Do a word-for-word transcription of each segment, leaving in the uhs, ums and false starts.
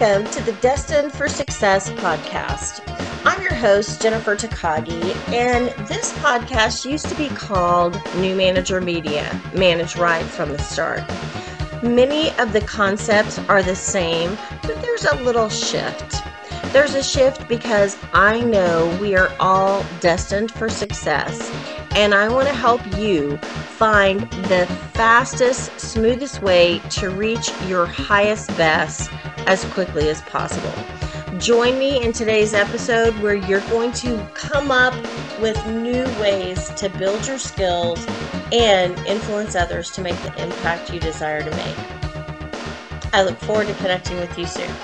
Welcome to the Destined for Success podcast. I'm your host, Jennifer Takagi, and this podcast used to be called New Manager Media, Manage Right from the Start. Many of the concepts are the same, but there's a little shift. There's a shift because I know we are all destined for success, and I want to help you find the fastest, smoothest way to reach your highest best as quickly as possible. Join me in today's episode where you're going to come up with new ways to build your skills and influence others to make the impact you desire to make. I look forward to connecting with you soon.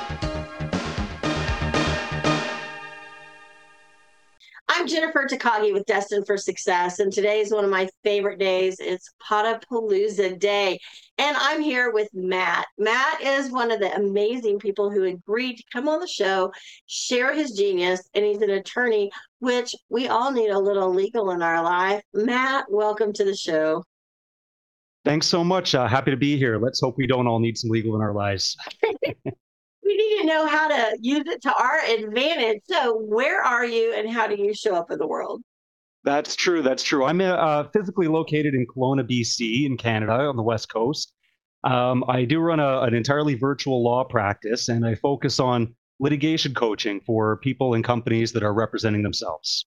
I'm Jennifer Takagi with Destined for Success, and today is one of my favorite days. It's Potapalooza Day, and I'm here with Matt. Matt is one of the amazing people who agreed to come on the show, share his genius, and he's an attorney, which we all need a little legal in our life. Matt, welcome to the show. Thanks so much. Uh, happy to be here. Let's hope we don't all need some legal in our lives. We need to know how to use it to our advantage. So where are you and how do you show up in the world? That's true. That's true. I'm uh, physically located in Kelowna, B C in Canada on the West Coast. Um, I do run a, an entirely virtual law practice, and I focus on litigation coaching for people and companies that are representing themselves.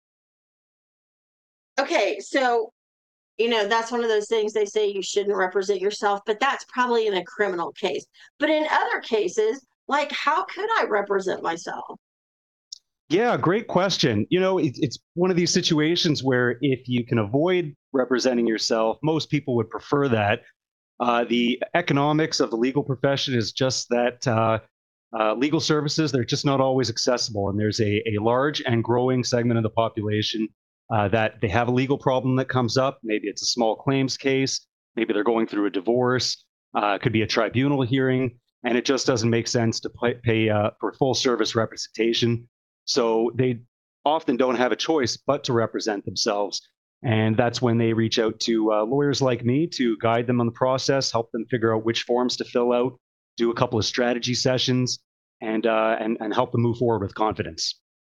Okay, so you know, that's one of those things they say you shouldn't represent yourself, but that's probably in a criminal case. But in other cases, like, how could I represent myself? Yeah, great question. You know, it, it's one of these situations where if you can avoid representing yourself, most people would prefer that. Uh, the economics of the legal profession is just that uh, uh, legal services, they're just not always accessible. And there's a, a large and growing segment of the population Uh, that they have a legal problem that comes up. Maybe it's a small claims case. Maybe they're going through a divorce. Uh, it could be a tribunal hearing, and it just doesn't make sense to pay, pay uh, for full service representation. So they often don't have a choice but to represent themselves. And that's when they reach out to uh, lawyers like me to guide them on the process, help them figure out which forms to fill out, do a couple of strategy sessions, and uh, and and help them move forward with confidence.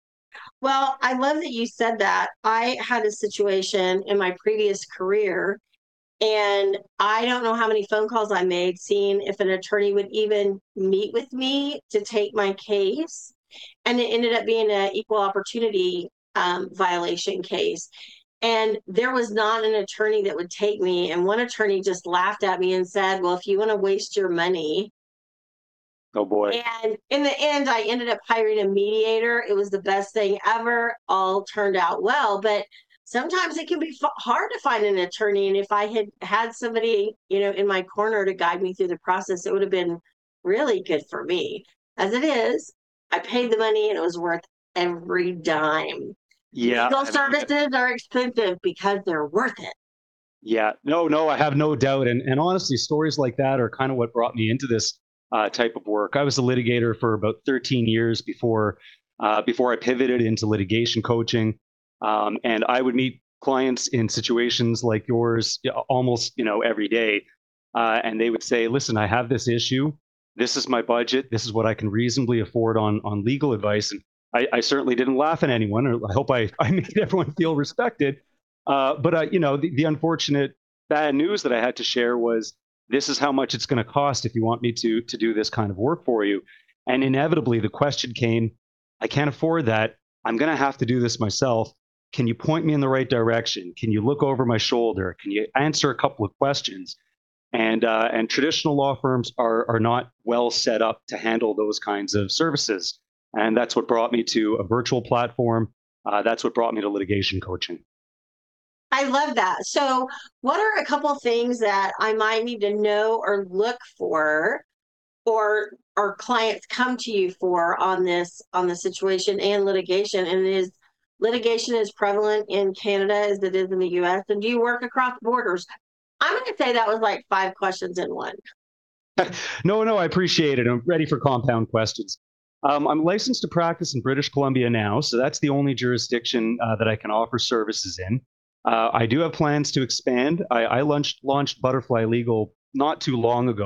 Well, I love that you said that. I had a situation in my previous career, and I don't know how many phone calls I made seeing if an attorney would even meet with me to take my case. And it ended up being an equal opportunity um, violation case. And there was not an attorney that would take me. And one attorney just laughed at me and said, well, if you want to waste your money, Oh boy. and in the end, I ended up hiring a mediator. It was the best thing ever. All turned out well, but sometimes it can be f- hard to find an attorney. And if I had had somebody, you know, in my corner to guide me through the process, it would have been really good for me. As it is, I paid the money and it was worth every dime. Yeah. Legal I mean, services are expensive because they're worth it. Yeah, no, no, I have no doubt. And and honestly, stories like that are kind of what brought me into this uh, type of work. I was a litigator for about thirteen years before uh, before I pivoted into litigation coaching. Um, and I would meet clients in situations like yours y- almost, you know, every day. Uh, and they would say, listen, I have this issue. This is my budget. This is what I can reasonably afford on on legal advice. And I, I certainly didn't laugh at anyone, or I hope I, I made everyone feel respected. Uh, but uh, you know, the, the unfortunate bad news that I had to share was this is how much it's going to cost if you want me to to do this kind of work for you. And inevitably, the question came, I can't afford that. I'm going to have to do this myself. Can you point me in the right direction? Can you look over my shoulder? Can you answer a couple of questions? And uh, and traditional law firms are are not well set up to handle those kinds of services. And that's what brought me to a virtual platform. Uh, that's what brought me to litigation coaching. I love that. So, what are a couple things that I might need to know or look for, or or clients come to you for on this on the situation and litigation? And is litigation as prevalent in Canada as it is in the U S? And do you work across borders? I'm going to say that was like five questions in one. No, no, I appreciate it. I'm ready for compound questions. Um, I'm licensed to practice in British Columbia now, so that's the only jurisdiction uh, that I can offer services in. Uh, I do have plans to expand. I, I launched, launched Butterfly Legal not too long ago,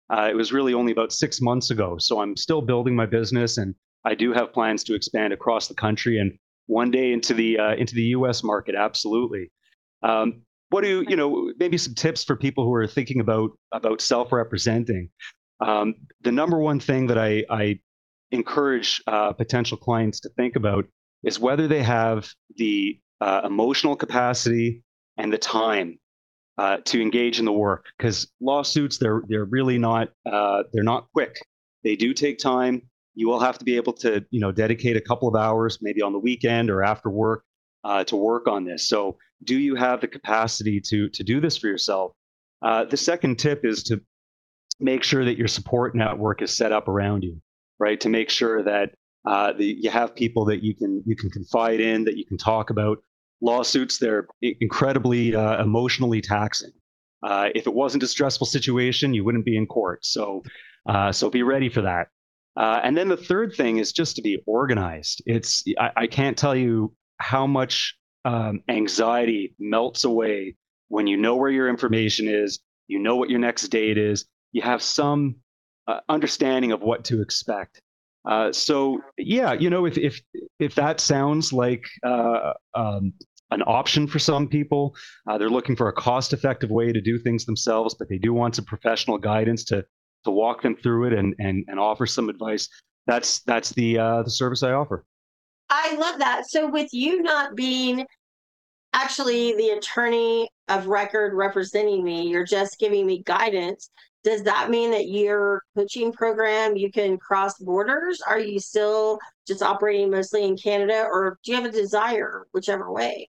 Uh, it was really only about six months ago. So I'm still building my business, and I do have plans to expand across the country and one day into the uh, into the U S market. Absolutely. Um, what do you, you know, maybe some tips for people who are thinking about about self-representing? Um, the number one thing that I, I encourage uh, potential clients to think about is whether they have the uh, emotional capacity and the time uh, to engage in the work. Because lawsuits, they're they're really not uh, they're not quick. They do take time. You will have to be able to, you know, dedicate a couple of hours, maybe on the weekend or after work, uh, to work on this. So, do you have the capacity to to do this for yourself? Uh, the second tip is to make sure that your support network is set up around you, right? To make sure that uh, the, you have people that you can you can confide in, that you can talk about. Lawsuits, they're incredibly uh, emotionally taxing. Uh, if it wasn't a stressful situation, you wouldn't be in court. So, uh, so be ready for that. Uh, and then the third thing is just to be organized. It's I, I can't tell you how much um, anxiety melts away when you know where your information is, you know what your next date is, you have some uh, understanding of what to expect. Uh, so yeah, you know, if if if that sounds like uh, um, an option for some people, uh, they're looking for a cost-effective way to do things themselves, but they do want some professional guidance to to walk them through it and and and offer some advice. That's that's the uh, the service I offer. I love that. So, with you not being actually the attorney of record representing me, you're just giving me guidance. Does that mean that your coaching program, you can cross borders? Are you still just operating mostly in Canada, or do you have a desire, whichever way?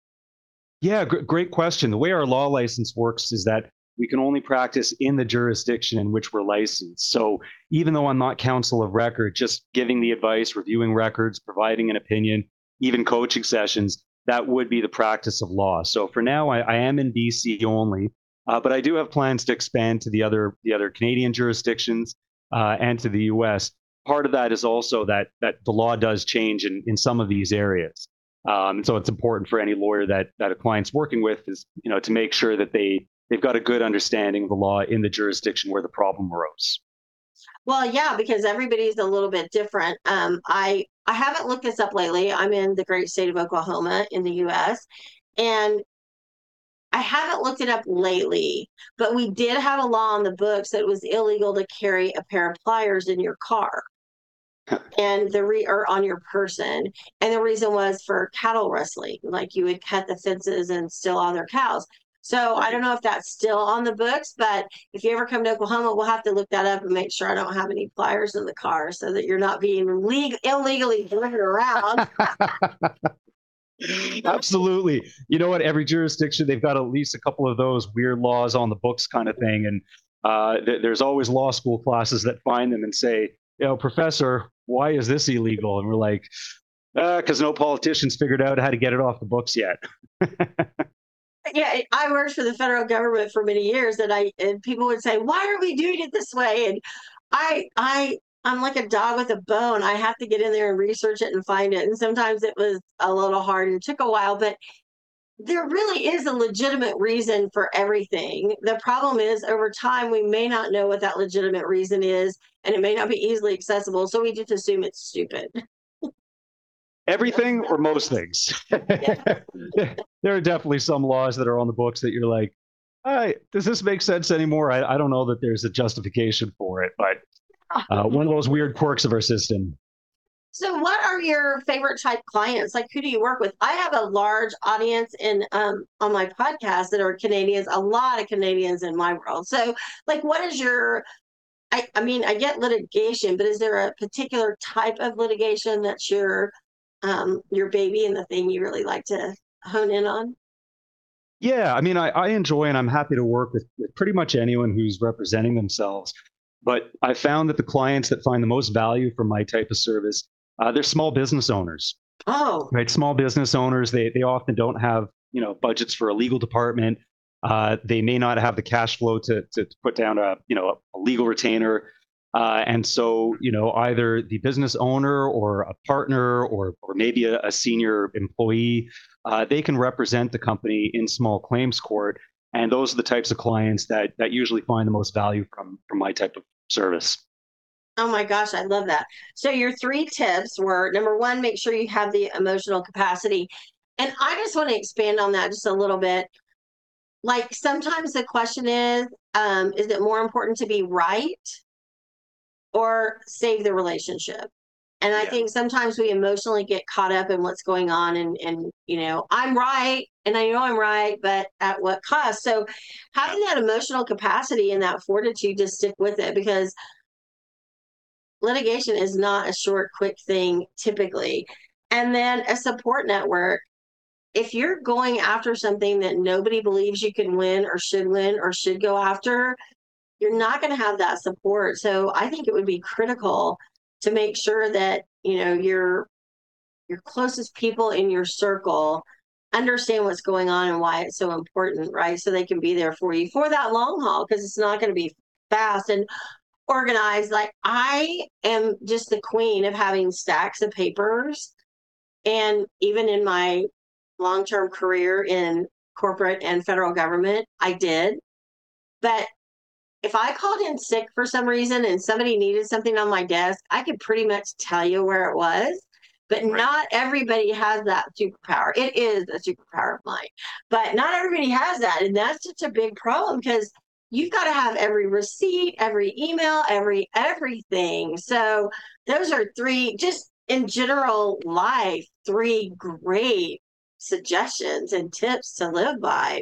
Yeah, gr- great question. The way our law license works is that we can only practice in the jurisdiction in which we're licensed. So even though I'm not counsel of record, just giving the advice, reviewing records, providing an opinion, even coaching sessions, that would be the practice of law. So for now, I, I am in B C only, uh, but I do have plans to expand to the other the other Canadian jurisdictions uh, and to the U S. Part of that is also that that the law does change in, in some of these areas. Um, and so it's important for any lawyer that that a client's working with is, you know, to make sure that they they've got a good understanding of the law in the jurisdiction where the problem arose. Well, yeah, because everybody's a little bit different. Um, I I haven't looked this up lately. I'm in the great state of Oklahoma in the U S, and I haven't looked it up lately, but we did have a law on the books that it was illegal to carry a pair of pliers in your car and the re or on your person. And the reason was for cattle rustling, like you would cut the fences and steal all their cows. So I don't know if that's still on the books, but if you ever come to Oklahoma, we'll have to look that up and make sure I don't have any pliers in the car so that you're not being legal, illegally driven around. Absolutely. You know what? Every jurisdiction, they've got at least a couple of those weird laws on the books kind of thing. And uh, th- there's always law school classes that find them and say, you know, professor, why is this illegal? And we're like, because uh, no politicians figured out how to get it off the books yet. Yeah, I worked for the federal government for many years, and I and people would say, "Why are we doing it this way?" And I I I'm like a dog with a bone. I have to get in there and research it and find it. And sometimes it was a little hard and it took a while, but there really is a legitimate reason for everything. The problem is over time we may not know what that legitimate reason is, and it may not be easily accessible, so we just assume it's stupid. Everything or most things. Yeah. There are definitely some laws that are on the books that you're like, all right, does this make sense anymore? I, I don't know that there's a justification for it, but uh, one of those weird quirks of our system. So, what are your favorite type clients? Like, who do you work with? I have a large audience in um, on my podcast that are Canadians. A lot of Canadians in my world. So, like, what is your? I, I mean, I get litigation, but is there a particular type of litigation that's your um, your baby and the thing you really like to hone in on? Yeah, I mean, I, I enjoy and I'm happy to work with, with pretty much anyone who's representing themselves. But I found that the clients that find the most value from my type of service, uh, they're small business owners, Oh, right? Small business owners, they they often don't have, you know, budgets for a legal department. Uh, they may not have the cash flow to to, to put down a you know a legal retainer, uh, and so you know either the business owner or a partner or or maybe a, a senior employee, uh, they can represent the company in small claims court. And those are the types of clients that that usually find the most value from from my type of service. Oh my gosh, I love that. So your three tips were, number one, make sure you have the emotional capacity. And I just want to expand on that just a little bit. Like sometimes the question is, um, is it more important to be right or save the relationship? And I Yeah. think sometimes we emotionally get caught up in what's going on and, and, you know, I'm right and I know I'm right, but at what cost? So having that emotional capacity and that fortitude to stick with it, because litigation is not a short, quick thing typically. And then a support network. If you're going after something that nobody believes you can win or should win or should go after, you're not going to have that support. So I think it would be critical to make sure that, you know, your your closest people in your circle understand what's going on and why it's so important, right? So they can be there for you for that long haul, because it's not going to be fast and organized. Like I am just the queen of having stacks of papers. And even in my long-term career in corporate and federal government, I did. But if I called in sick for some reason and somebody needed something on my desk, I could pretty much tell you where it was. But right. Not everybody has that superpower. It is a superpower of mine, but not everybody has that. And that's such a big problem, because you've got to have every receipt, every email, every everything. So those are three, just in general life, three great suggestions and tips to live by.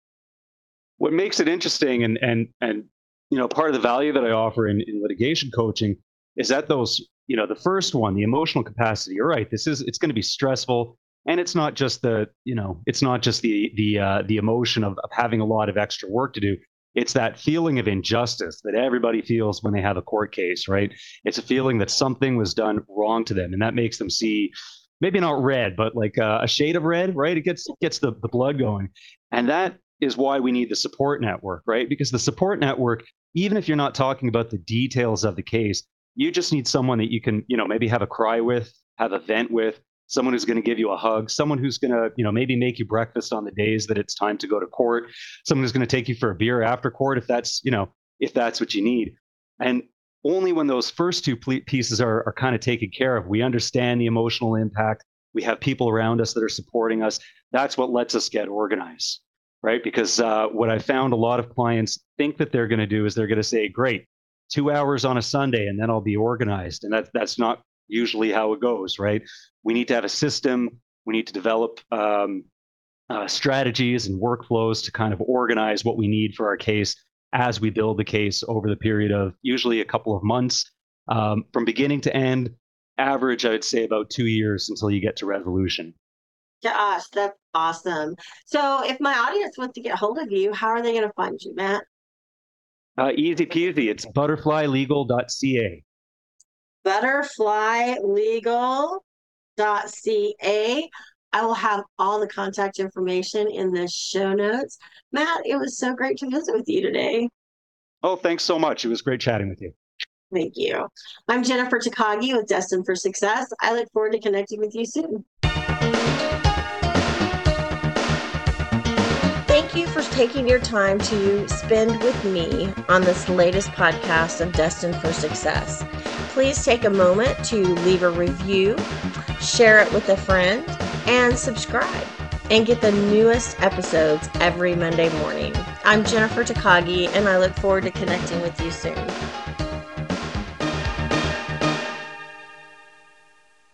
What makes it interesting, and and and you know, part of the value that I offer in, in litigation coaching is that those, you know, the first one, the emotional capacity. You're right. This is it's going to be stressful, and it's not just the, you know, it's not just the the uh, the emotion of, of having a lot of extra work to do. It's that feeling of injustice that everybody feels when they have a court case, right? It's a feeling that something was done wrong to them, and that makes them see, maybe not red, but like uh, a shade of red, right? It gets gets the, the blood going. And that is why we need the support network, right? Because the support network, even if you're not talking about the details of the case, you just need someone that you can, you know, maybe have a cry with, have a vent with, someone who's going to give you a hug, someone who's going to, you know, maybe make you breakfast on the days that it's time to go to court, someone who's going to take you for a beer after court, if that's, you know, if that's what you need. And only when those first two pieces are, are kind of taken care of, we understand the emotional impact, we have people around us that are supporting us, that's what lets us get organized, right? Because uh, what I found a lot of clients think that they're going to do is they're going to say, great, two hours on a Sunday and then I'll be organized. And that, that's not usually how it goes, right? We need to have a system. We need to develop um, uh, strategies and workflows to kind of organize what we need for our case as we build the case over the period of usually a couple of months, um, from beginning to end. Average, I would say about two years until you get to resolution. Gosh, that's awesome. So if my audience wants to get hold of you, how are they going to find you, Matt? Uh, easy peasy. It's butterfly legal dot c a. butterfly legal dot c a. I will have all the contact information in the show notes. Matt, it was so great to visit with you today. Oh, thanks so much. It was great chatting with you. Thank you. I'm Jennifer Takagi with Destined for Success. I look forward to connecting with you soon. Thank you for taking your time to spend with me on this latest podcast of Destined for Success. Please take a moment to leave a review, share it with a friend, and subscribe, and get the newest episodes every Monday morning. I'm Jennifer Takagi, and I look forward to connecting with you soon.